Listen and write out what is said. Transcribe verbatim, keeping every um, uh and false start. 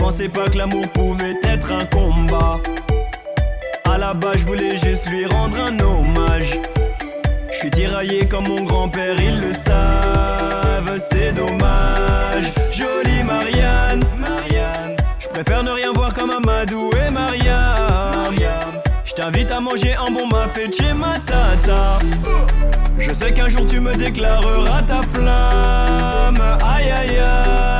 pensais pas que l'amour pouvait être un combat. À la base, je voulais juste lui rendre un hommage. Je suis tiraillé comme mon grand-père, ils le savent, c'est dommage. Jolie Marianne, Marianne, je préfère ne rien voir comme Amadou et Mariam. Je t'invite à manger un bon mafé chez ma tata. Je sais qu'un jour tu me déclareras ta flamme. Aïe aïe aïe.